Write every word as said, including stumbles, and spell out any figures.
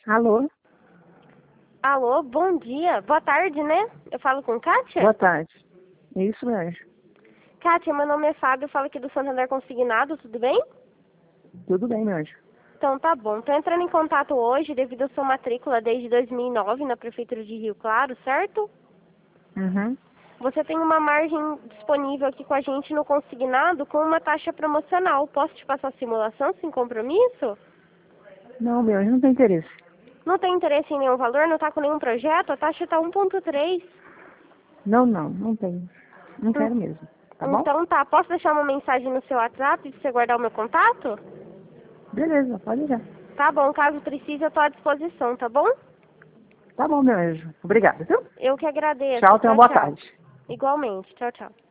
Alô? Alô, bom dia. Boa tarde, né? Eu falo com Kátia? Boa tarde. É isso mesmo. Kátia, meu nome é Fábio, eu falo aqui do Santander Consignado, tudo bem? Tudo bem, meu anjo. Então tá bom. Tô entrando em contato hoje devido à sua matrícula desde dois mil e nove na Prefeitura de Rio Claro, certo? Uhum. Você tem uma margem disponível aqui com a gente no consignado com uma taxa promocional. Posso te passar a simulação sem compromisso? Não, meu anjo, não tem interesse. Não tem interesse em nenhum valor? Não tá com nenhum projeto? A taxa tá um ponto três. Não, não, não tem. Não quero mesmo. Tá bom? Então tá, posso deixar uma mensagem no seu WhatsApp pra você guardar o meu contato? Beleza, pode ir. Tá bom, caso precise eu tô à disposição, tá bom? Tá bom, meu anjo. Obrigada, viu? Eu que agradeço. Tchau, tenha uma Tchau, boa tchau. tarde. Igualmente. Tchau, tchau.